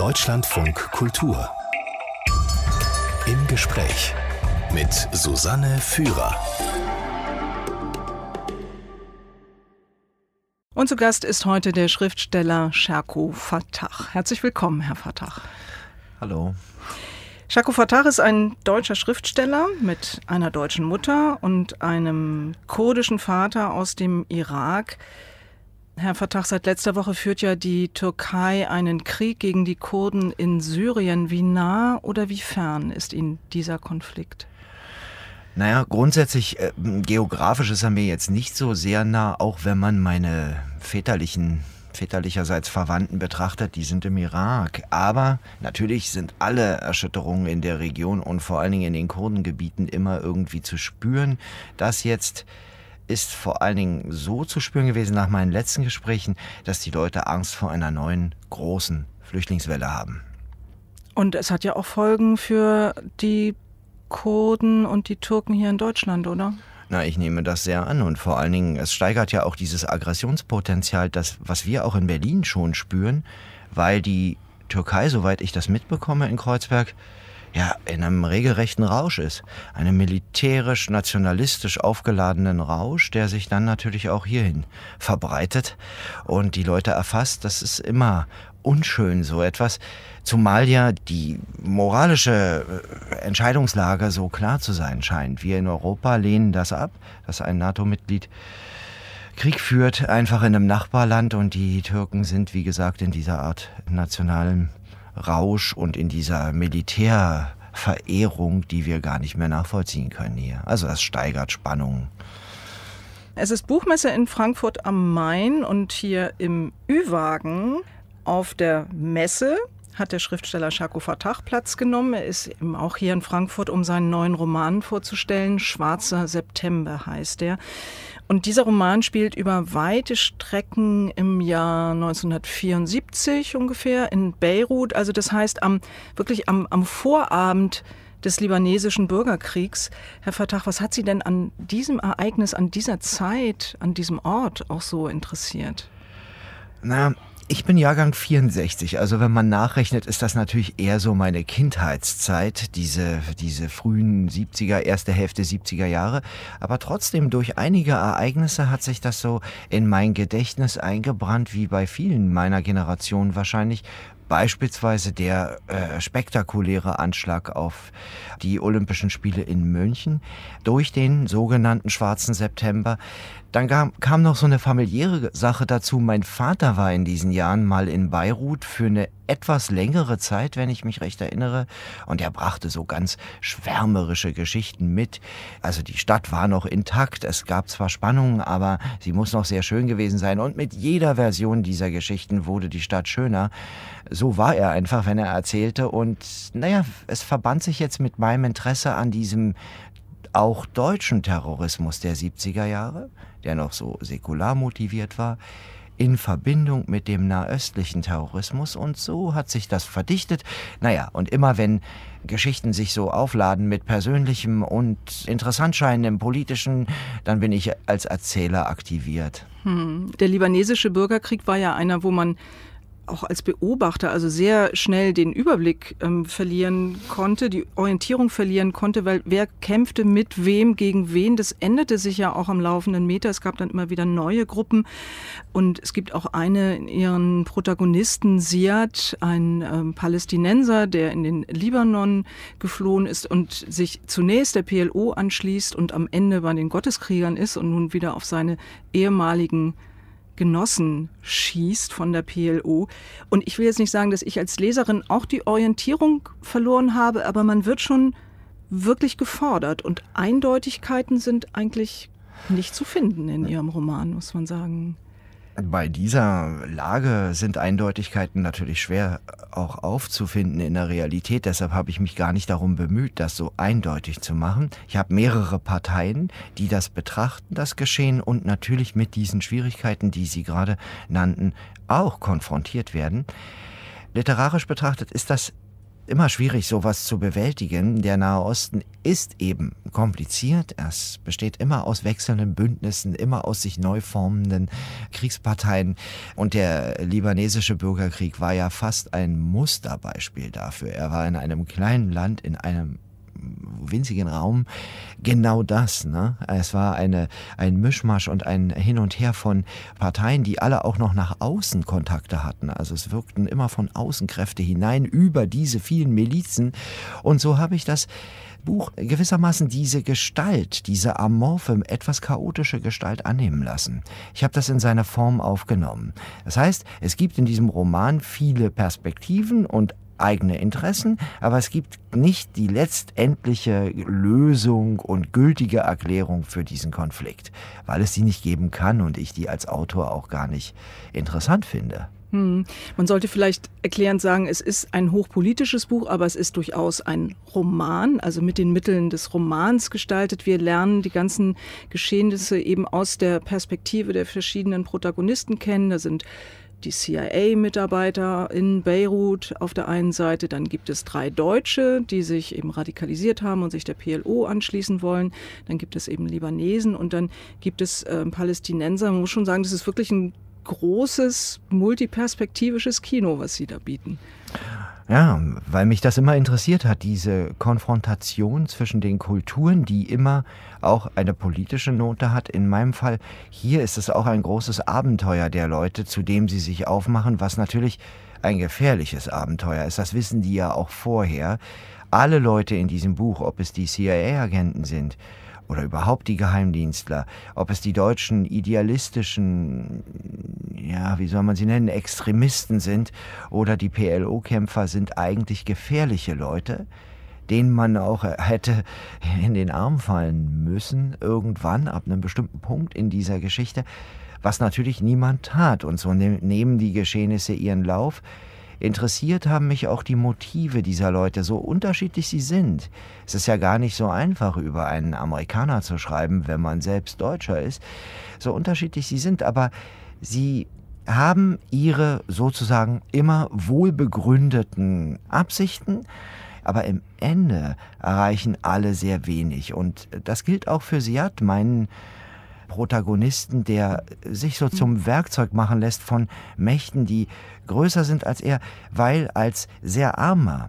Deutschlandfunk Kultur. Im Gespräch mit Susanne Führer. Und zu Gast ist heute der Schriftsteller Sherko Fattah. Herzlich willkommen, Herr Fattah. Hallo. Sherko Fattah ist ein deutscher Schriftsteller mit einer deutschen Mutter und einem kurdischen Vater aus dem Irak. Herr Fattah, seit letzter Woche führt ja die Türkei einen Krieg gegen die Kurden in Syrien. Wie nah oder wie fern ist Ihnen dieser Konflikt? Naja, grundsätzlich geografisch ist er mir jetzt nicht so sehr nah, auch wenn man meine väterlicherseits Verwandten betrachtet, die sind im Irak. Aber natürlich sind alle Erschütterungen in der Region und vor allen Dingen in den Kurdengebieten immer irgendwie zu spüren. Das jetzt ist vor allen Dingen so zu spüren gewesen nach meinen letzten Gesprächen, dass die Leute Angst vor einer neuen, großen Flüchtlingswelle haben. Und es hat ja auch Folgen für die Kurden und die Türken hier in Deutschland, oder? Na, ich nehme das sehr an und vor allen Dingen, es steigert ja auch dieses Aggressionspotenzial, das, was wir auch in Berlin schon spüren, weil die Türkei, soweit ich das mitbekomme in Kreuzberg, ja, in einem regelrechten Rausch ist. Einem militärisch-nationalistisch aufgeladenen Rausch, der sich dann natürlich auch hierhin verbreitet und die Leute erfasst. Das ist immer unschön, so etwas. Zumal ja die moralische Entscheidungslage so klar zu sein scheint. Wir in Europa lehnen das ab, dass ein NATO-Mitglied Krieg führt, einfach in einem Nachbarland, und die Türken sind, wie gesagt, in dieser Art nationalem Rausch und in dieser Militärverehrung, die wir gar nicht mehr nachvollziehen können hier. Also das steigert Spannungen. Es ist Buchmesse in Frankfurt am Main und hier im Ü-Wagen auf der Messe hat der Schriftsteller Sherko Fattah Platz genommen. Er ist eben auch hier in Frankfurt, um seinen neuen Roman vorzustellen. Schwarzer September heißt er. Und dieser Roman spielt über weite Strecken im Jahr 1974 ungefähr in Beirut. Also das heißt wirklich am Vorabend des libanesischen Bürgerkriegs. Herr Fattah, was hat Sie denn an diesem Ereignis, an dieser Zeit, an diesem Ort auch so interessiert? Na, ich bin Jahrgang 64, also wenn man nachrechnet, ist das natürlich eher so meine Kindheitszeit, diese frühen 70er, erste Hälfte 70er Jahre. Aber trotzdem, durch einige Ereignisse hat sich das so in mein Gedächtnis eingebrannt, wie bei vielen meiner Generation wahrscheinlich. Beispielsweise der spektakuläre Anschlag auf die Olympischen Spiele in München durch den sogenannten Schwarzen September. Dann kam noch so eine familiäre Sache dazu. Mein Vater war in diesen Jahren mal in Beirut für eine etwas längere Zeit, wenn ich mich recht erinnere. Und er brachte so ganz schwärmerische Geschichten mit. Also die Stadt war noch intakt. Es gab zwar Spannungen, aber sie muss noch sehr schön gewesen sein. Und mit jeder Version dieser Geschichten wurde die Stadt schöner. So war er einfach, wenn er erzählte. Und naja, es verband sich jetzt mit meinem Interesse an diesem auch deutschen Terrorismus der 70er Jahre, der noch so säkular motiviert war, in Verbindung mit dem nahöstlichen Terrorismus, und so hat sich das verdichtet. Naja, und immer wenn Geschichten sich so aufladen mit Persönlichem und interessant scheinendem Politischen, dann bin ich als Erzähler aktiviert. Der libanesische Bürgerkrieg war ja einer, wo man auch als Beobachter also sehr schnell den Überblick verlieren konnte, die Orientierung verlieren konnte, weil wer kämpfte mit wem gegen wen, das änderte sich ja auch am laufenden Meter. Es gab dann immer wieder neue Gruppen und es gibt auch ihren Protagonisten, Ziad, ein Palästinenser, der in den Libanon geflohen ist und sich zunächst der PLO anschließt und am Ende bei den Gotteskriegern ist und nun wieder auf seine ehemaligen Genossen schießt von der PLO. Und ich will jetzt nicht sagen, dass ich als Leserin auch die Orientierung verloren habe, aber man wird schon wirklich gefordert. Und Eindeutigkeiten sind eigentlich nicht zu finden in Ihrem Roman, muss man sagen. Bei dieser Lage sind Eindeutigkeiten natürlich schwer auch aufzufinden in der Realität. Deshalb habe ich mich gar nicht darum bemüht, das so eindeutig zu machen. Ich habe mehrere Parteien, die das betrachten, das Geschehen, und natürlich mit diesen Schwierigkeiten, die Sie gerade nannten, auch konfrontiert werden. Literarisch betrachtet ist das immer schwierig, sowas zu bewältigen. Der Nahe Osten ist eben kompliziert. Es besteht immer aus wechselnden Bündnissen, immer aus sich neu formenden Kriegsparteien. Und der libanesische Bürgerkrieg war ja fast ein Musterbeispiel dafür. Er war in einem kleinen Land, in einem winzigen Raum genau das. Ne? Es war ein Mischmasch und ein Hin und Her von Parteien, die alle auch noch nach außen Kontakte hatten. Also es wirkten immer von außen Kräfte hinein über diese vielen Milizen. Und so habe ich das Buch gewissermaßen diese Gestalt, diese amorphe, etwas chaotische Gestalt annehmen lassen. Ich habe das in seiner Form aufgenommen. Das heißt, es gibt in diesem Roman viele Perspektiven und eigene Interessen, aber es gibt nicht die letztendliche Lösung und gültige Erklärung für diesen Konflikt, weil es die nicht geben kann und ich die als Autor auch gar nicht interessant finde. Man sollte vielleicht erklärend sagen, es ist ein hochpolitisches Buch, aber es ist durchaus ein Roman, also mit den Mitteln des Romans gestaltet. Wir lernen die ganzen Geschehnisse eben aus der Perspektive der verschiedenen Protagonisten kennen. Da sind die CIA-Mitarbeiter in Beirut auf der einen Seite, dann gibt es 3 Deutsche, die sich eben radikalisiert haben und sich der PLO anschließen wollen, dann gibt es eben Libanesen und dann gibt es Palästinenser. Man muss schon sagen, das ist wirklich ein großes, multiperspektivisches Kino, was sie da bieten. Ja, weil mich das immer interessiert hat, diese Konfrontation zwischen den Kulturen, die immer auch eine politische Note hat. In meinem Fall, hier ist es auch ein großes Abenteuer der Leute, zu dem sie sich aufmachen, was natürlich ein gefährliches Abenteuer ist. Das wissen die ja auch vorher. Alle Leute in diesem Buch, ob es die CIA-Agenten sind oder überhaupt die Geheimdienstler, ob es die deutschen idealistischen, ja, wie soll man sie nennen, Extremisten sind oder die PLO-Kämpfer, sind eigentlich gefährliche Leute, denen man auch hätte in den Arm fallen müssen, irgendwann, ab einem bestimmten Punkt in dieser Geschichte, was natürlich niemand tat. Und so nehmen die Geschehnisse ihren Lauf. Interessiert haben mich auch die Motive dieser Leute, so unterschiedlich sie sind. Es ist ja gar nicht so einfach, über einen Amerikaner zu schreiben, wenn man selbst Deutscher ist. So unterschiedlich sie sind, aber sie haben ihre sozusagen immer wohlbegründeten Absichten, aber im Ende erreichen alle sehr wenig. Und das gilt auch für Ziad, meinen Protagonisten, der sich so zum Werkzeug machen lässt von Mächten, die größer sind als er, weil als sehr armer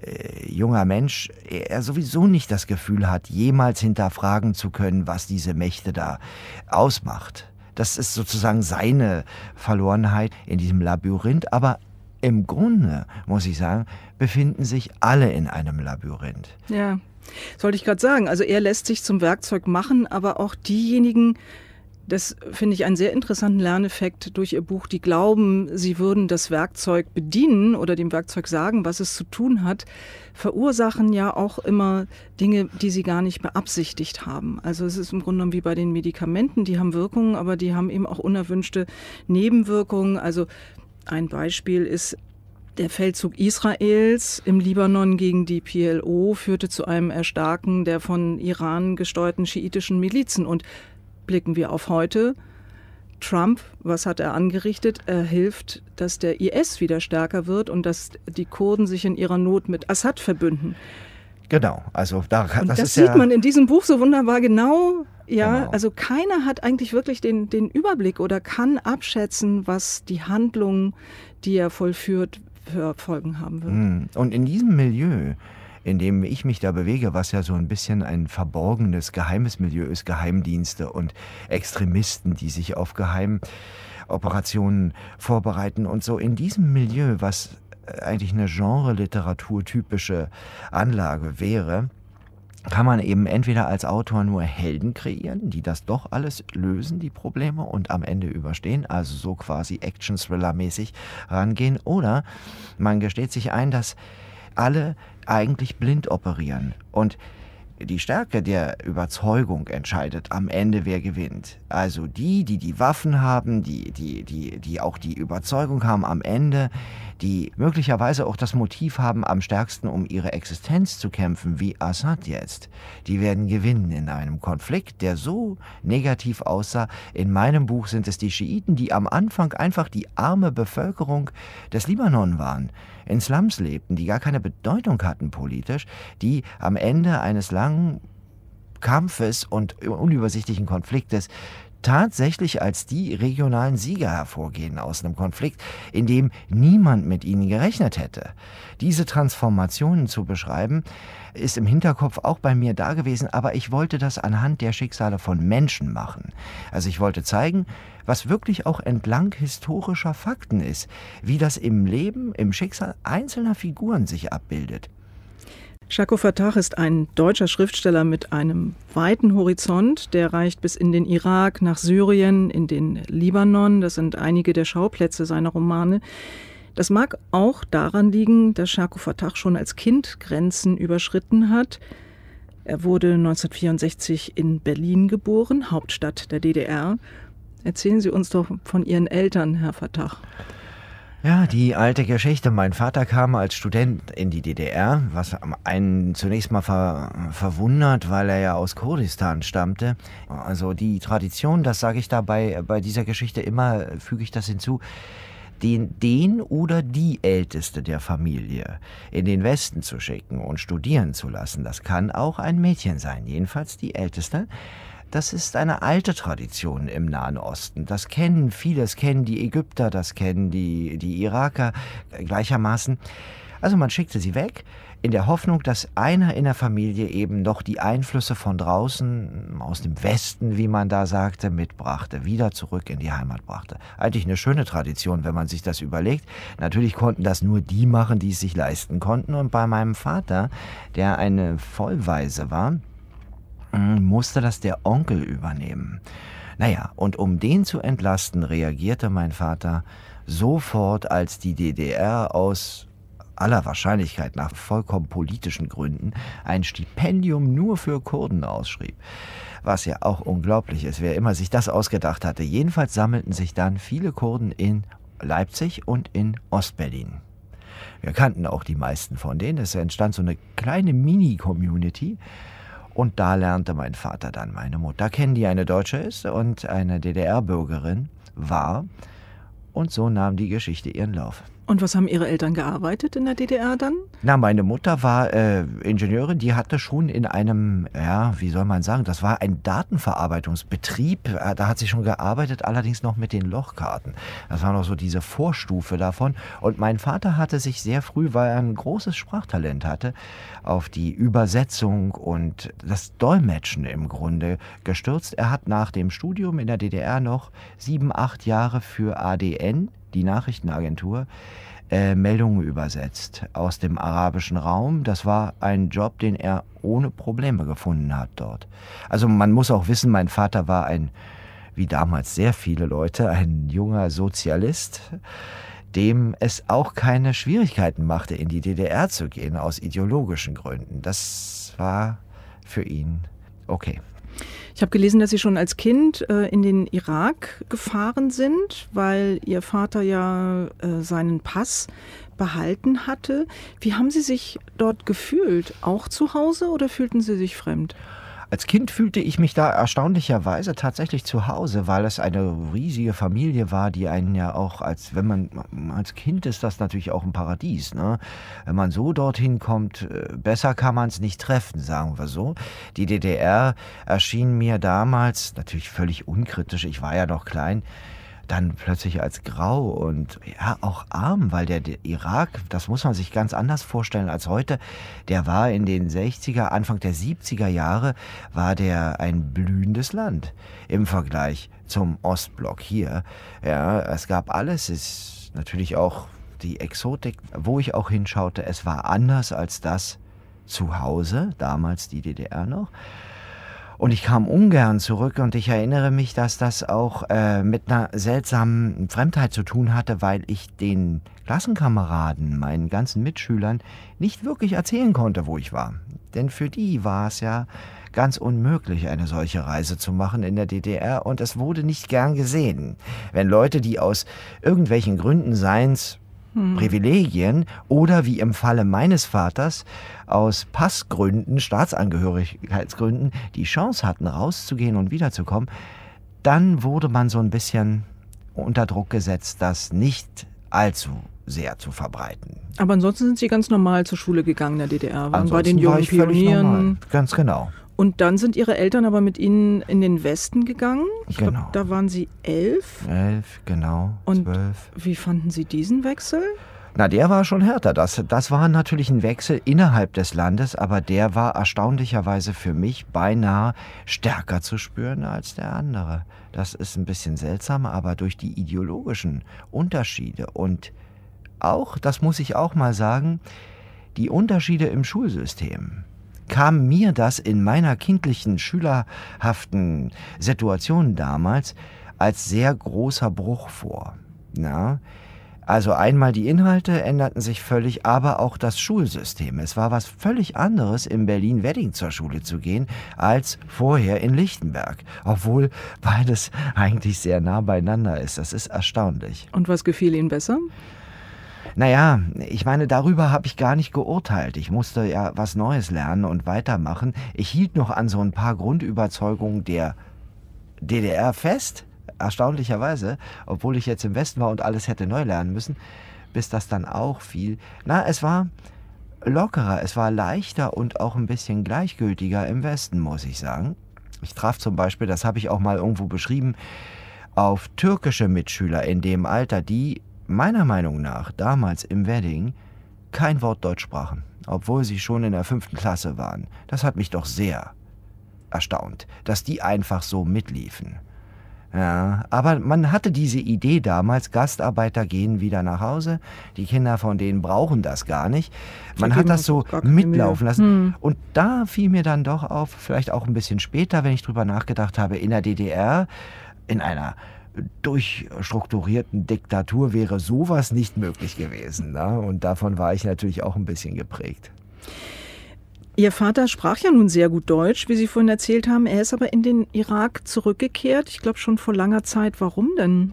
junger Mensch er sowieso nicht das Gefühl hat, jemals hinterfragen zu können, was diese Mächte da ausmacht. Das ist sozusagen seine Verlorenheit in diesem Labyrinth, aber im Grunde, muss ich sagen, befinden sich alle in einem Labyrinth. Ja, sollte ich gerade sagen. Also er lässt sich zum Werkzeug machen, aber auch diejenigen, das finde ich einen sehr interessanten Lerneffekt durch Ihr Buch, die glauben, sie würden das Werkzeug bedienen oder dem Werkzeug sagen, was es zu tun hat, verursachen ja auch immer Dinge, die sie gar nicht beabsichtigt haben. Also es ist im Grunde genommen wie bei den Medikamenten, die haben Wirkungen, aber die haben eben auch unerwünschte Nebenwirkungen. Also ein Beispiel ist, der Feldzug Israels im Libanon gegen die PLO führte zu einem Erstarken der von Iran gesteuerten schiitischen Milizen. Und blicken wir auf heute, Trump, was hat er angerichtet? Er hilft, dass der IS wieder stärker wird und dass die Kurden sich in ihrer Not mit Assad verbünden. Genau, also das sieht man in diesem Buch so wunderbar genau. Ja, genau. Also keiner hat eigentlich wirklich den Überblick oder kann abschätzen, was die Handlung, die er vollführt, für Folgen haben wird. Und in diesem Milieu, in dem ich mich da bewege, was ja so ein bisschen ein verborgenes, geheimes Milieu ist, Geheimdienste und Extremisten, die sich auf Geheimoperationen vorbereiten und so, in diesem Milieu, was eigentlich eine Genre-Literatur-typische Anlage wäre, kann man eben entweder als Autor nur Helden kreieren, die das doch alles lösen, die Probleme, und am Ende überstehen, also so quasi Action-Thriller-mäßig rangehen, oder man gesteht sich ein, dass alle eigentlich blind operieren und die Stärke der Überzeugung entscheidet am Ende, wer gewinnt. Also die Waffen haben, die auch die Überzeugung haben am Ende, die möglicherweise auch das Motiv haben, am stärksten um ihre Existenz zu kämpfen, wie Assad jetzt, die werden gewinnen in einem Konflikt, der so negativ aussah. In meinem Buch sind es die Schiiten, die am Anfang einfach die arme Bevölkerung des Libanon waren, in Slums lebten, die gar keine Bedeutung hatten politisch, die am Ende eines langen Kampfes und unübersichtlichen Konfliktes tatsächlich als die regionalen Sieger hervorgehen aus einem Konflikt, in dem niemand mit ihnen gerechnet hätte. Diese Transformationen zu beschreiben, ist im Hinterkopf auch bei mir da gewesen, aber ich wollte das anhand der Schicksale von Menschen machen. Also ich wollte zeigen, was wirklich auch entlang historischer Fakten ist, wie das im Leben, im Schicksal einzelner Figuren sich abbildet. Chako Fattah ist ein deutscher Schriftsteller mit einem weiten Horizont. Der reicht bis in den Irak, nach Syrien, in den Libanon. Das sind einige der Schauplätze seiner Romane. Das mag auch daran liegen, dass Chako Fattah schon als Kind Grenzen überschritten hat. Er wurde 1964 in Berlin geboren, Hauptstadt der DDR. Erzählen Sie uns doch von Ihren Eltern, Herr Fattah. Ja, die alte Geschichte. Mein Vater kam als Student in die DDR, was einen zunächst mal verwundert, weil er ja aus Kurdistan stammte. Also die Tradition, das sage ich dabei bei dieser Geschichte immer, füge ich das hinzu, den oder die Älteste der Familie in den Westen zu schicken und studieren zu lassen. Das kann auch ein Mädchen sein, jedenfalls die Älteste. Das ist eine alte Tradition im Nahen Osten. Das kennen viele, das kennen die Ägypter, das kennen die Iraker gleichermaßen. Also man schickte sie weg, in der Hoffnung, dass einer in der Familie eben noch die Einflüsse von draußen, aus dem Westen, wie man da sagte, mitbrachte, wieder zurück in die Heimat brachte. Eigentlich eine schöne Tradition, wenn man sich das überlegt. Natürlich konnten das nur die machen, die es sich leisten konnten. Und bei meinem Vater, der eine Vollwaise war, musste das der Onkel übernehmen. Naja, und um den zu entlasten, reagierte mein Vater sofort, als die DDR aus aller Wahrscheinlichkeit nach vollkommen politischen Gründen ein Stipendium nur für Kurden ausschrieb. Was ja auch unglaublich ist, wer immer sich das ausgedacht hatte. Jedenfalls sammelten sich dann viele Kurden in Leipzig und in Ostberlin. Wir kannten auch die meisten von denen. Es entstand so eine kleine Mini-Community. Und da lernte mein Vater dann meine Mutter kennen, die eine Deutsche ist und eine DDR-Bürgerin war. Und so nahm die Geschichte ihren Lauf. Und was haben Ihre Eltern gearbeitet in der DDR dann? Na, meine Mutter war Ingenieurin, die hatte schon in einem, ja, wie soll man sagen, das war ein Datenverarbeitungsbetrieb, da hat sie schon gearbeitet, allerdings noch mit den Lochkarten. Das war noch so diese Vorstufe davon. Und mein Vater hatte sich sehr früh, weil er ein großes Sprachtalent hatte, auf die Übersetzung und das Dolmetschen im Grunde gestürzt. Er hat nach dem Studium in der DDR noch 7, 8 Jahre für ADN, die Nachrichtenagentur, Meldungen übersetzt aus dem arabischen Raum. Das war ein Job, den er ohne Probleme gefunden hat dort. Also man muss auch wissen, mein Vater war wie damals sehr viele Leute, ein junger Sozialist, dem es auch keine Schwierigkeiten machte, in die DDR zu gehen, aus ideologischen Gründen. Das war für ihn okay. Ich habe gelesen, dass Sie schon als Kind in den Irak gefahren sind, weil Ihr Vater ja seinen Pass behalten hatte. Wie haben Sie sich dort gefühlt? Auch zu Hause oder fühlten Sie sich fremd? Als Kind fühlte ich mich da erstaunlicherweise tatsächlich zu Hause, weil es eine riesige Familie war, die einen ja auch, als Kind ist das natürlich auch ein Paradies, ne? Wenn man so dorthin kommt, besser kann man es nicht treffen, sagen wir so. Die DDR erschien mir damals, natürlich völlig unkritisch, ich war ja noch klein, dann plötzlich als grau und ja auch arm, weil der Irak, das muss man sich ganz anders vorstellen als heute, der war in den 60er, Anfang der 70er Jahre, war der ein blühendes Land im Vergleich zum Ostblock hier. Ja, es gab alles, es ist natürlich auch die Exotik, wo ich auch hinschaute, es war anders als das zu Hause, damals die DDR noch. Und ich kam ungern zurück und ich erinnere mich, dass das auch mit einer seltsamen Fremdheit zu tun hatte, weil ich den Klassenkameraden, meinen ganzen Mitschülern, nicht wirklich erzählen konnte, wo ich war. Denn für die war es ja ganz unmöglich, eine solche Reise zu machen in der DDR und es wurde nicht gern gesehen. Wenn Leute, die aus irgendwelchen Gründen, seien's Privilegien oder wie im Falle meines Vaters aus Passgründen, Staatsangehörigkeitsgründen, die Chance hatten, rauszugehen und wiederzukommen, dann wurde man so ein bisschen unter Druck gesetzt, das nicht allzu sehr zu verbreiten. Aber ansonsten sind Sie ganz normal zur Schule gegangen in der DDR, waren bei den Ansonsten war jungen ich völlig Pionieren. normal. Ganz genau. Und dann sind Ihre Eltern aber mit Ihnen in den Westen gegangen. Ich Genau. glaube, da waren Sie 11. 11, genau, Und 12. wie fanden Sie diesen Wechsel? Na, der war schon härter. Das war natürlich ein Wechsel innerhalb des Landes, aber der war erstaunlicherweise für mich beinahe stärker zu spüren als der andere. Das ist ein bisschen seltsam, aber durch die ideologischen Unterschiede und auch, das muss ich auch mal sagen, die Unterschiede im Schulsystem, kam mir das in meiner kindlichen, schülerhaften Situation damals als sehr großer Bruch vor. Na? Also einmal die Inhalte änderten sich völlig, aber auch das Schulsystem. Es war was völlig anderes, in Berlin-Wedding zur Schule zu gehen, als vorher in Lichtenberg. Obwohl beides eigentlich sehr nah beieinander ist. Das ist erstaunlich. Und was gefiel Ihnen besser? Naja, ich meine, darüber habe ich gar nicht geurteilt. Ich musste ja was Neues lernen und weitermachen. Ich hielt noch an so ein paar Grundüberzeugungen der DDR fest, erstaunlicherweise, obwohl ich jetzt im Westen war und alles hätte neu lernen müssen, bis das dann auch fiel. Na, es war lockerer, es war leichter und auch ein bisschen gleichgültiger im Westen, muss ich sagen. Ich traf zum Beispiel, das habe ich auch mal irgendwo beschrieben, auf türkische Mitschüler in dem Alter, die meiner Meinung nach damals im Wedding kein Wort Deutsch sprachen, obwohl sie schon in der 5. Klasse waren. Das hat mich doch sehr erstaunt, dass die einfach so mitliefen. Ja, aber man hatte diese Idee damals, Gastarbeiter gehen wieder nach Hause, die Kinder von denen brauchen das gar nicht. Man hat das so mitlaufen lassen. Und da fiel mir dann doch auf, vielleicht auch ein bisschen später, wenn ich drüber nachgedacht habe, in der DDR, in einer durchstrukturierten Diktatur wäre sowas nicht möglich gewesen. Ne? Und davon war ich natürlich auch ein bisschen geprägt. Ihr Vater sprach ja nun sehr gut Deutsch, wie Sie vorhin erzählt haben. Er ist aber in den Irak zurückgekehrt. Ich glaube schon vor langer Zeit. Warum denn?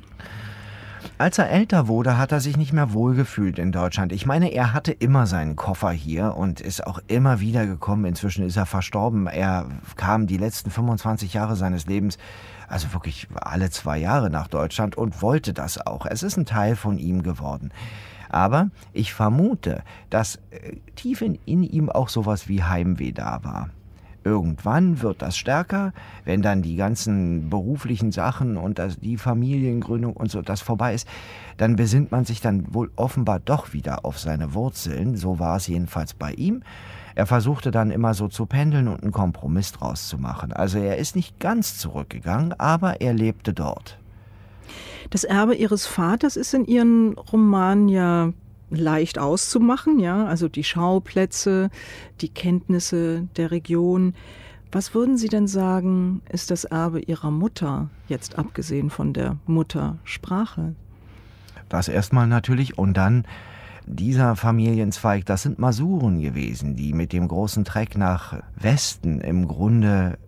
Als er älter wurde, hat er sich nicht mehr wohlgefühlt in Deutschland. Ich meine, er hatte immer seinen Koffer hier und ist auch immer wieder gekommen. Inzwischen ist er verstorben. Er kam die letzten 25 Jahre seines Lebens, also wirklich alle 2 Jahre nach Deutschland und wollte das auch. Es ist ein Teil von ihm geworden. Aber ich vermute, dass tief in ihm auch sowas wie Heimweh da war. Irgendwann wird das stärker, wenn dann die ganzen beruflichen Sachen und die Familiengründung und so das vorbei ist, dann besinnt man sich dann wohl offenbar doch wieder auf seine Wurzeln. So war es jedenfalls bei ihm. Er versuchte dann immer so zu pendeln und einen Kompromiss draus zu machen. Also er ist nicht ganz zurückgegangen, aber er lebte dort. Das Erbe Ihres Vaters ist in Ihren Romanen ja leicht auszumachen, ja, also die Schauplätze, die Kenntnisse der Region. Was würden Sie denn sagen, ist das Erbe Ihrer Mutter, jetzt abgesehen von der Muttersprache? Das erstmal natürlich und dann dieser Familienzweig, das sind Masuren gewesen, die mit dem großen Treck nach Westen im Grunde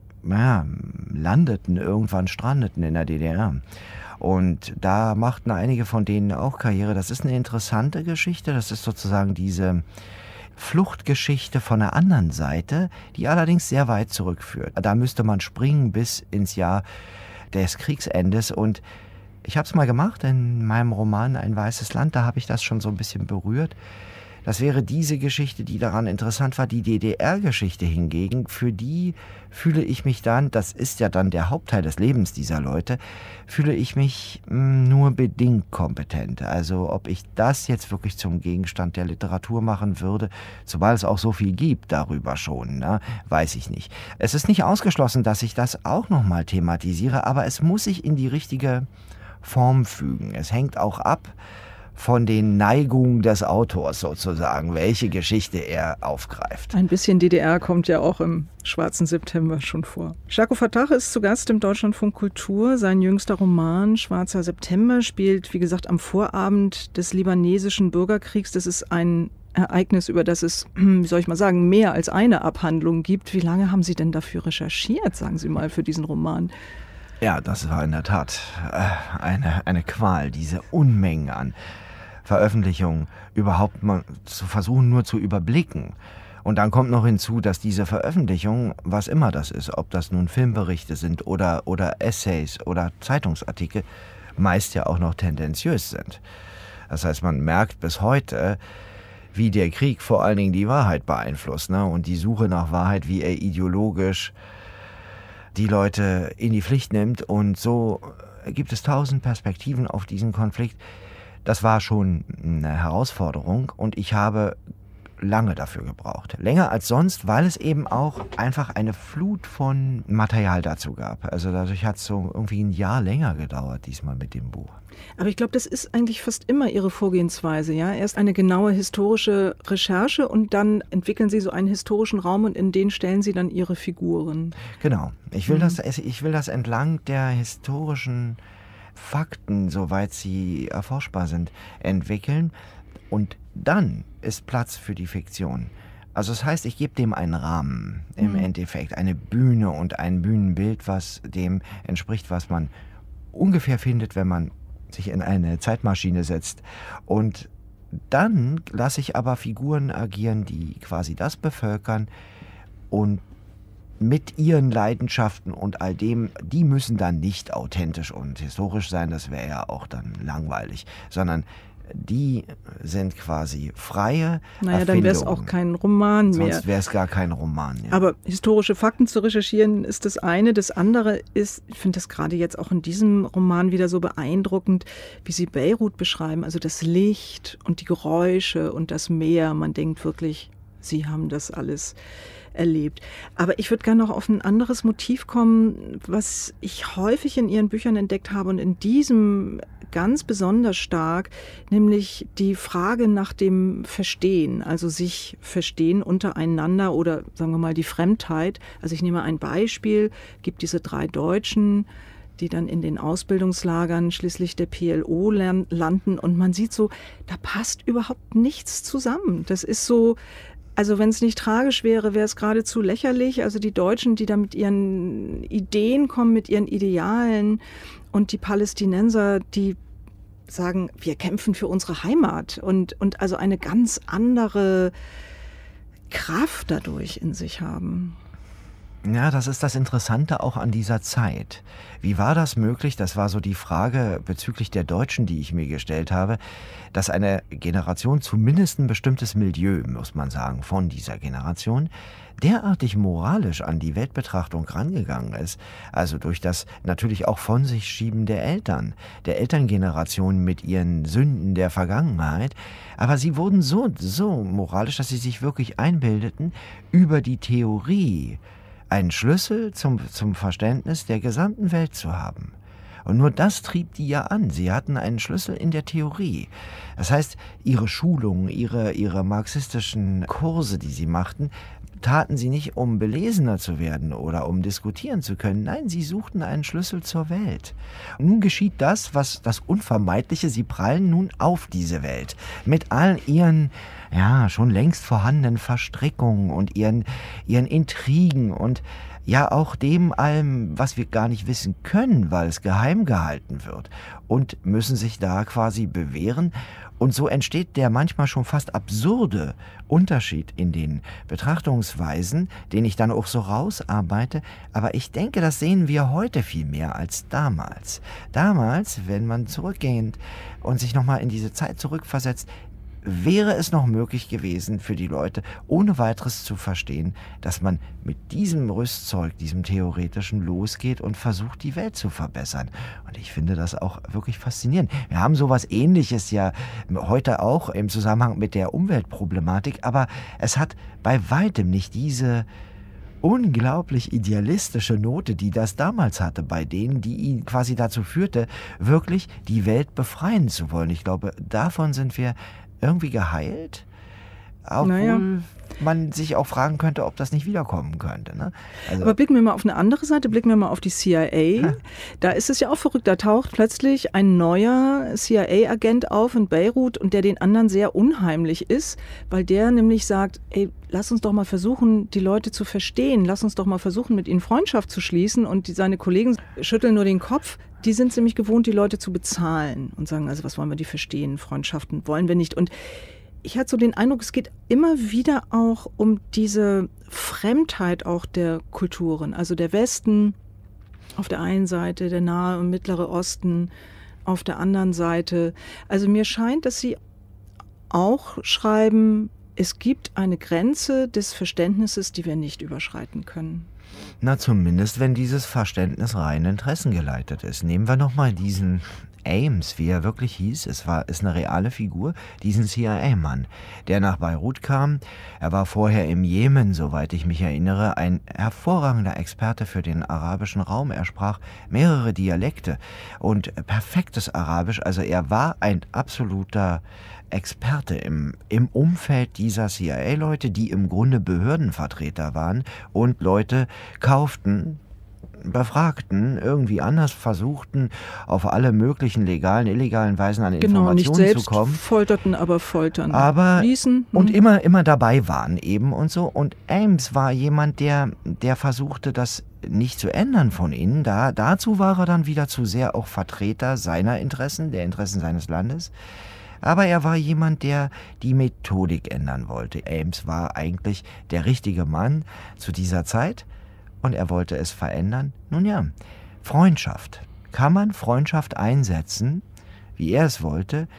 landeten, irgendwann strandeten in der DDR. Und da machten einige von denen auch Karriere. Das ist eine interessante Geschichte. Das ist sozusagen diese Fluchtgeschichte von der anderen Seite, die allerdings sehr weit zurückführt. Da müsste man springen bis ins Jahr des Kriegsendes. Und ich habe es mal gemacht in meinem Roman Ein weißes Land. Da habe ich das schon so ein bisschen berührt. Das wäre diese Geschichte, die daran interessant war. Die DDR-Geschichte hingegen, für die fühle ich mich dann, das ist ja dann der Hauptteil des Lebens dieser Leute, fühle ich mich nur bedingt kompetent. Also ob ich das jetzt wirklich zum Gegenstand der Literatur machen würde, zumal es auch so viel gibt darüber schon, weiß ich nicht. Es ist nicht ausgeschlossen, dass ich das auch nochmal thematisiere, aber es muss sich in die richtige Form fügen. Es hängt auch ab von den Neigungen des Autors sozusagen, welche Geschichte er aufgreift. Ein bisschen DDR kommt ja auch im Schwarzen September schon vor. Jaco Fatah ist zu Gast im Deutschlandfunk Kultur. Sein jüngster Roman Schwarzer September spielt, wie gesagt, am Vorabend des libanesischen Bürgerkriegs. Das ist ein Ereignis, über das es, wie soll ich mal sagen, mehr als eine Abhandlung gibt. Wie lange haben Sie denn dafür recherchiert, sagen Sie mal, für diesen Roman? Ja, das war in der Tat eine Qual, diese Unmengen an Veröffentlichungen überhaupt mal zu versuchen, nur zu überblicken. Und dann kommt noch hinzu, dass diese Veröffentlichungen, was immer das ist, ob das nun Filmberichte sind oder Essays oder Zeitungsartikel, meist ja auch noch tendenziös sind. Das heißt, man merkt bis heute, wie der Krieg vor allen Dingen die Wahrheit beeinflusst, ne? Und die Suche nach Wahrheit, wie er ideologisch die Leute in die Pflicht nimmt. Und so gibt es 1000 Perspektiven auf diesen Konflikt. Das war schon eine Herausforderung und ich habe lange dafür gebraucht. Länger als sonst, weil es eben auch einfach eine Flut von Material dazu gab. Also dadurch hat es so irgendwie ein Jahr länger gedauert diesmal mit dem Buch. Aber ich glaube, das ist eigentlich fast immer Ihre Vorgehensweise, ja? Erst eine genaue historische Recherche und dann entwickeln Sie so einen historischen Raum und in den stellen Sie dann Ihre Figuren. Genau. Ich will das entlang der historischen Fakten, soweit sie erforschbar sind, entwickeln. Und dann ist Platz für die Fiktion. Also das heißt, ich gebe dem einen Rahmen im Endeffekt, eine Bühne und ein Bühnenbild, was dem entspricht, was man ungefähr findet, wenn man sich in eine Zeitmaschine setzt. Und dann lasse ich aber Figuren agieren, die quasi das bevölkern und mit ihren Leidenschaften und all dem, die müssen dann nicht authentisch und historisch sein, das wäre ja auch dann langweilig, sondern die sind quasi freie Erfindungen. Dann wäre es auch kein Roman mehr. Sonst wäre es gar kein Roman. Ja. Aber historische Fakten zu recherchieren ist das eine. Das andere ist, ich finde das gerade jetzt auch in diesem Roman wieder so beeindruckend, wie Sie Beirut beschreiben. Also das Licht und die Geräusche und das Meer. Man denkt wirklich, Sie haben das alles erlebt. Aber ich würde gerne noch auf ein anderes Motiv kommen, was ich häufig in Ihren Büchern entdeckt habe und in diesem ganz besonders stark, nämlich die Frage nach dem Verstehen, also sich verstehen untereinander oder sagen wir mal die Fremdheit. Also ich nehme ein Beispiel, gibt diese 3 Deutschen, die dann in den Ausbildungslagern schließlich der PLO landen und man sieht so, da passt überhaupt nichts zusammen. Das ist so, also wenn es nicht tragisch wäre, wäre es geradezu lächerlich. Also die Deutschen, die da mit ihren Ideen kommen, mit ihren Idealen und die Palästinenser, die sagen, wir kämpfen für unsere Heimat und also eine ganz andere Kraft dadurch in sich haben. Ja, das ist das Interessante auch an dieser Zeit. Wie war das möglich? Das war so die Frage bezüglich der Deutschen, die ich mir gestellt habe, dass eine Generation, zumindest ein bestimmtes Milieu, muss man sagen, von dieser Generation, derartig moralisch an die Weltbetrachtung rangegangen ist, also durch das natürlich auch von sich Schieben der Elterngeneration mit ihren Sünden der Vergangenheit, aber sie wurden so moralisch, dass sie sich wirklich einbildeten, über die Theorie einen Schlüssel zum Verständnis der gesamten Welt zu haben. Und nur das trieb die ja an. Sie hatten einen Schlüssel in der Theorie. Das heißt, ihre Schulungen, ihre marxistischen Kurse, die sie machten, taten sie nicht, um belesener zu werden oder um diskutieren zu können. Nein, sie suchten einen Schlüssel zur Welt. Und nun geschieht das, was das Unvermeidliche, sie prallen nun auf diese Welt. Mit all ihren, schon längst vorhandenen Verstrickungen und ihren Intrigen und ja auch dem allem, was wir gar nicht wissen können, weil es geheim gehalten wird und müssen sich da quasi bewähren. Und so entsteht der manchmal schon fast absurde Unterschied in den Betrachtungsweisen, den ich dann auch so rausarbeite. Aber ich denke, das sehen wir heute viel mehr als damals. Damals, wenn man zurückgeht und sich nochmal in diese Zeit zurückversetzt, wäre es noch möglich gewesen für die Leute, ohne weiteres zu verstehen, dass man mit diesem Rüstzeug, diesem Theoretischen losgeht und versucht, die Welt zu verbessern. Und ich finde das auch wirklich faszinierend. Wir haben sowas Ähnliches ja heute auch im Zusammenhang mit der Umweltproblematik, aber es hat bei weitem nicht diese unglaublich idealistische Note, die das damals hatte, bei denen, die ihn quasi dazu führte, wirklich die Welt befreien zu wollen. Ich glaube, davon sind wir irgendwie geheilt. Obwohl man sich auch fragen könnte, ob das nicht wiederkommen könnte. Ne? Also, aber blicken wir mal auf eine andere Seite, blicken wir mal auf die CIA. Da ist es ja auch verrückt, da taucht plötzlich ein neuer CIA-Agent auf in Beirut und der den anderen sehr unheimlich ist, weil der nämlich sagt, ey, lass uns doch mal versuchen, die Leute zu verstehen, lass uns doch mal versuchen, mit ihnen Freundschaft zu schließen, und seine Kollegen schütteln nur den Kopf. Die sind nämlich gewohnt, die Leute zu bezahlen und sagen, also was wollen wir die verstehen, Freundschaften wollen wir nicht. Und ich hatte so den Eindruck, es geht immer wieder auch um diese Fremdheit auch der Kulturen. Also der Westen auf der einen Seite, der Nahe und Mittlere Osten auf der anderen Seite. Also mir scheint, dass Sie auch schreiben, es gibt eine Grenze des Verständnisses, die wir nicht überschreiten können. Na, zumindest, wenn dieses Verständnis rein interessengeleitet ist. Nehmen wir nochmal diesen Ames, wie er wirklich hieß, ist eine reale Figur, diesen CIA-Mann, der nach Beirut kam. Er war vorher im Jemen, soweit ich mich erinnere, ein hervorragender Experte für den arabischen Raum. Er sprach mehrere Dialekte und perfektes Arabisch. Also er war ein absoluter Experte im Umfeld dieser CIA-Leute, die im Grunde Behördenvertreter waren und Leute kauften, befragten, irgendwie anders versuchten, auf alle möglichen legalen, illegalen Weisen an Informationen nicht selbst zu kommen. Folterten, aber foltern ließen. Und immer dabei waren eben und so. Und Ames war jemand, der versuchte, das nicht zu ändern von innen. Dazu war er dann wieder zu sehr auch Vertreter seiner Interessen, der Interessen seines Landes. Aber er war jemand, der die Methodik ändern wollte. Ames war eigentlich der richtige Mann zu dieser Zeit und er wollte es verändern. Nun ja, Freundschaft. Kann man Freundschaft einsetzen, wie er es wollte,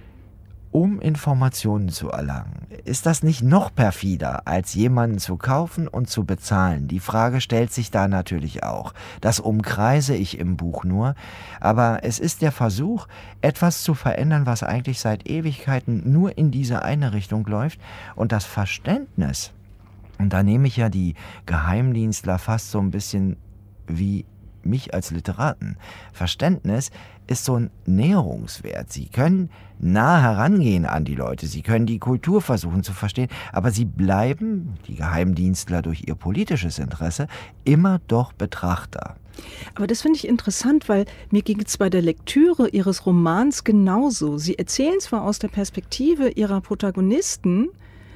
um Informationen zu erlangen? Ist das nicht noch perfider, als jemanden zu kaufen und zu bezahlen? Die Frage stellt sich da natürlich auch. Das umkreise ich im Buch nur. Aber es ist der Versuch, etwas zu verändern, was eigentlich seit Ewigkeiten nur in diese eine Richtung läuft. Und das Verständnis, und da nehme ich ja die Geheimdienstler fast so ein bisschen wie mich als Literaten. Verständnis ist so ein Näherungswert. Sie können nah herangehen an die Leute, sie können die Kultur versuchen zu verstehen, aber sie bleiben, die Geheimdienstler durch ihr politisches Interesse, immer doch Betrachter. Aber das finde ich interessant, weil mir ging es bei der Lektüre Ihres Romans genauso. Sie erzählen zwar aus der Perspektive Ihrer Protagonisten,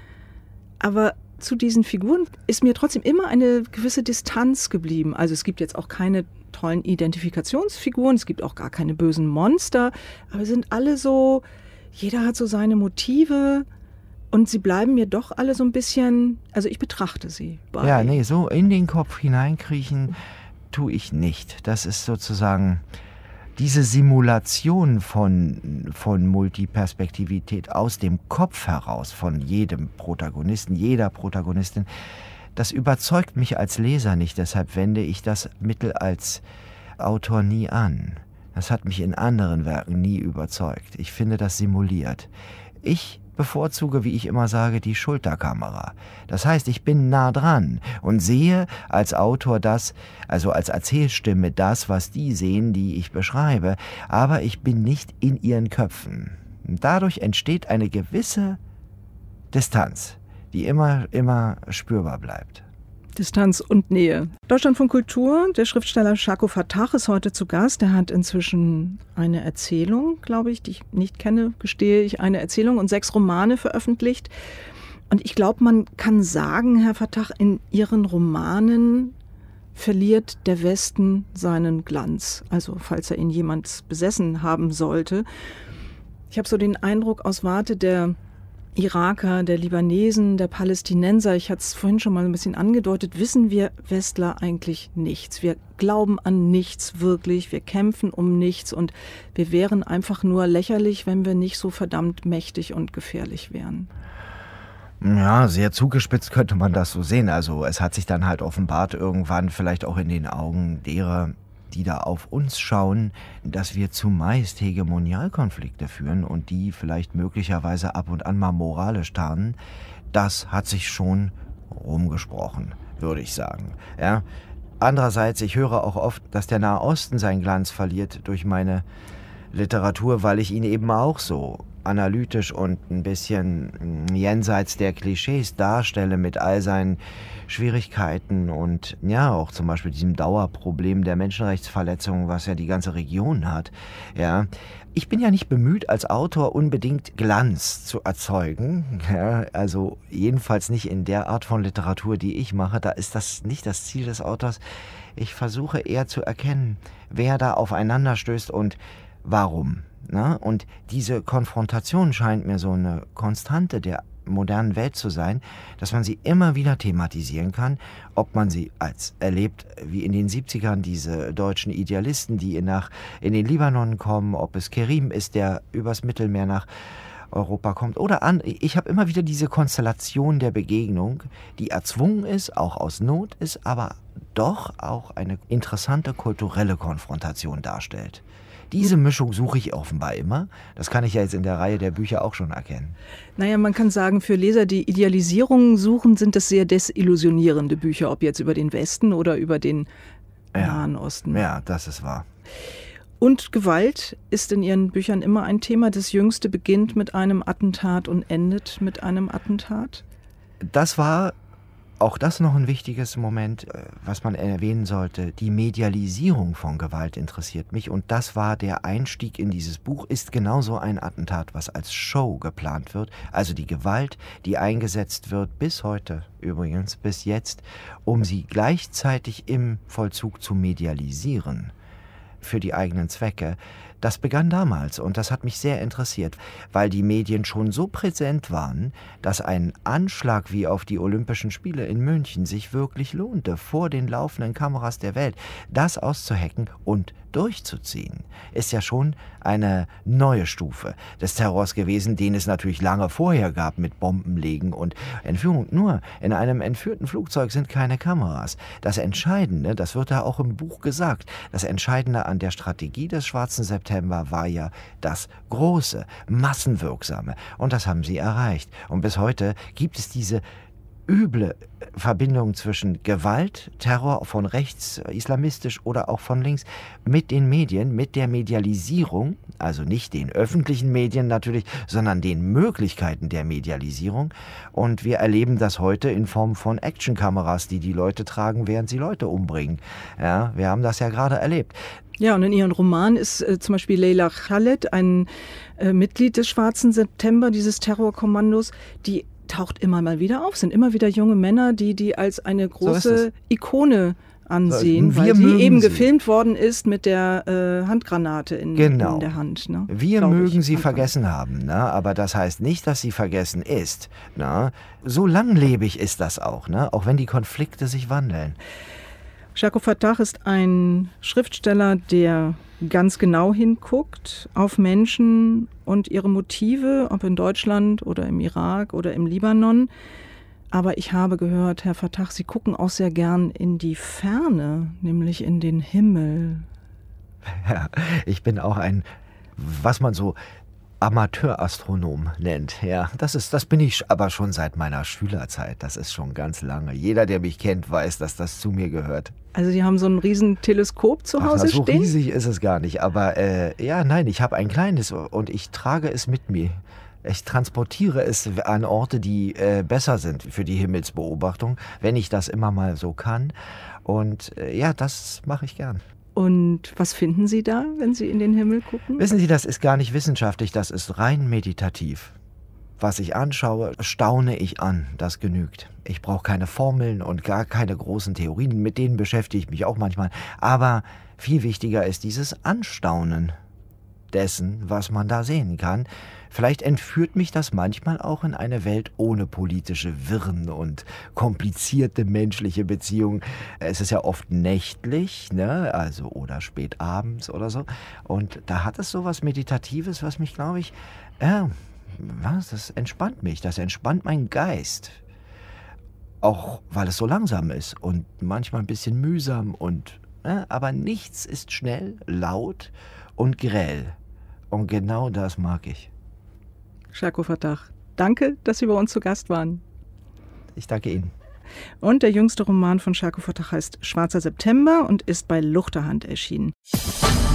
aber zu diesen Figuren ist mir trotzdem immer eine gewisse Distanz geblieben. Also es gibt jetzt auch keine tollen Identifikationsfiguren, es gibt auch gar keine bösen Monster, aber sind alle so, jeder hat so seine Motive und sie bleiben mir doch alle so ein bisschen, also ich betrachte sie bei. Ja, nee, so in den Kopf hineinkriechen tue ich nicht. Das ist sozusagen diese Simulation von Multiperspektivität aus dem Kopf heraus von jedem Protagonisten, jeder Protagonistin, das überzeugt mich als Leser nicht. Deshalb wende ich das Mittel als Autor nie an. Das hat mich in anderen Werken nie überzeugt. Ich finde das simuliert. Ich bevorzuge, wie ich immer sage, die Schulterkamera. Das heißt, ich bin nah dran und sehe als Autor das, also als Erzählstimme das, was die sehen, die ich beschreibe, aber ich bin nicht in ihren Köpfen. Und dadurch entsteht eine gewisse Distanz, die immer spürbar bleibt. Distanz und Nähe. Deutschlandfunk Kultur, der Schriftsteller Shako Fatah ist heute zu Gast. Er hat inzwischen eine Erzählung, glaube ich, die ich nicht kenne, gestehe ich, eine Erzählung und 6 Romane veröffentlicht. Und ich glaube, man kann sagen, Herr Fatah, in Ihren Romanen verliert der Westen seinen Glanz. Also falls er ihn jemals besessen haben sollte. Ich habe so den Eindruck aus Warte der Iraker, der Libanesen, der Palästinenser, ich hatte es vorhin schon mal ein bisschen angedeutet, wissen wir Westler eigentlich nichts. Wir glauben an nichts wirklich, wir kämpfen um nichts und wir wären einfach nur lächerlich, wenn wir nicht so verdammt mächtig und gefährlich wären. Ja, sehr zugespitzt könnte man das so sehen. Also es hat sich dann halt offenbart irgendwann vielleicht auch in den Augen derer, die da auf uns schauen, dass wir zumeist Hegemonialkonflikte führen und die vielleicht möglicherweise ab und an mal moralisch tarnen. Das hat sich schon rumgesprochen, würde ich sagen. Ja. Andererseits, ich höre auch oft, dass der Nahe Osten seinen Glanz verliert durch meine Literatur, weil ich ihn eben auch so analytisch und ein bisschen jenseits der Klischees darstelle mit all seinen Schwierigkeiten und ja, auch zum Beispiel diesem Dauerproblem der Menschenrechtsverletzungen, was ja die ganze Region hat. Ja, ich bin ja nicht bemüht, als Autor unbedingt Glanz zu erzeugen. Ja, also jedenfalls nicht in der Art von Literatur, die ich mache. Da ist das nicht das Ziel des Autors. Ich versuche eher zu erkennen, wer da aufeinander stößt und warum. Na? Und diese Konfrontation scheint mir so eine Konstante der modernen Welt zu sein, dass man sie immer wieder thematisieren kann, ob man sie als erlebt, wie in den 70ern diese deutschen Idealisten, die in den Libanon kommen, ob es Kerim ist, der übers Mittelmeer nach Europa kommt, oder ich habe immer wieder diese Konstellation der Begegnung, die erzwungen ist, auch aus Not ist, aber doch auch eine interessante kulturelle Konfrontation darstellt. Diese Mischung suche ich offenbar immer. Das kann ich ja jetzt in der Reihe der Bücher auch schon erkennen. Naja, man kann sagen, für Leser, die Idealisierungen suchen, sind das sehr desillusionierende Bücher, ob jetzt über den Westen oder über den Nahen Osten. Ja, das ist wahr. Und Gewalt ist in Ihren Büchern immer ein Thema. Das Jüngste beginnt mit einem Attentat und endet mit einem Attentat. Das war auch das noch ein wichtiges Moment, was man erwähnen sollte. Die Medialisierung von Gewalt interessiert mich und das war der Einstieg in dieses Buch, ist genauso ein Attentat, was als Show geplant wird. Also die Gewalt, die eingesetzt wird, bis heute übrigens, bis jetzt, um sie gleichzeitig im Vollzug zu medialisieren für die eigenen Zwecke. Das begann damals und das hat mich sehr interessiert, weil die Medien schon so präsent waren, dass ein Anschlag wie auf die Olympischen Spiele in München sich wirklich lohnte, vor den laufenden Kameras der Welt. Das auszuhacken und durchzuziehen, ist ja schon eine neue Stufe des Terrors gewesen, den es natürlich lange vorher gab mit Bombenlegen und Entführung. Nur in einem entführten Flugzeug sind keine Kameras. Das Entscheidende, das wird da auch im Buch gesagt, das Entscheidende an der Strategie des Schwarzen September war ja das große, massenwirksame. Und das haben sie erreicht. Und bis heute gibt es diese üble Verbindung zwischen Gewalt, Terror von rechts, islamistisch oder auch von links, mit den Medien, mit der Medialisierung, also nicht den öffentlichen Medien natürlich, sondern den Möglichkeiten der Medialisierung. Und wir erleben das heute in Form von Actionkameras, die Leute tragen, während sie Leute umbringen. Ja, wir haben das ja gerade erlebt. Ja, und in ihrem Roman ist zum Beispiel Leila Khaled, ein Mitglied des Schwarzen September, dieses Terrorkommandos, die taucht immer mal wieder auf, sind immer wieder junge Männer, die als eine große Ikone ansehen, weil sie eben gefilmt worden ist mit der Handgranate in der Hand. Ne? Wir mögen sie vergessen haben, ne? Aber das heißt nicht, dass sie vergessen ist. Ne? So langlebig ist das auch, ne? Auch wenn die Konflikte sich wandeln. Shako Fatah ist ein Schriftsteller, der ganz genau hinguckt auf Menschen und ihre Motive, ob in Deutschland oder im Irak oder im Libanon. Aber ich habe gehört, Herr Fatah, Sie gucken auch sehr gern in die Ferne, nämlich in den Himmel. Ja, ich bin auch ein, was man so Amateurastronom nennt. Ja, das bin ich aber schon seit meiner Schülerzeit. Das ist schon ganz lange. Jeder, der mich kennt, weiß, dass das zu mir gehört. Also Sie haben so ein riesen Teleskop zu Hause so stehen? So riesig ist es gar nicht. Aber nein, ich habe ein kleines und ich trage es mit mir. Ich transportiere es an Orte, die besser sind für die Himmelsbeobachtung, wenn ich das immer mal so kann. Und das mache ich gern. Und was finden Sie da, wenn Sie in den Himmel gucken? Wissen Sie, das ist gar nicht wissenschaftlich, das ist rein meditativ. Was ich anschaue, staune ich an, das genügt. Ich brauche keine Formeln und gar keine großen Theorien, mit denen beschäftige ich mich auch manchmal. Aber viel wichtiger ist dieses Anstaunen dessen, was man da sehen kann. Vielleicht entführt mich das manchmal auch in eine Welt ohne politische Wirren und komplizierte menschliche Beziehungen. Es ist ja oft nächtlich, ne? Also oder spät abends oder so. Und da hat es so was Meditatives, was mich, glaube ich, das entspannt mich, das entspannt meinen Geist. Auch weil es so langsam ist und manchmal ein bisschen mühsam aber nichts ist schnell, laut und grell. Und genau das mag ich. Shako Fatah, danke, dass Sie bei uns zu Gast waren. Ich danke Ihnen. Und der jüngste Roman von Shako Fatah heißt Schwarzer September und ist bei Luchterhand erschienen.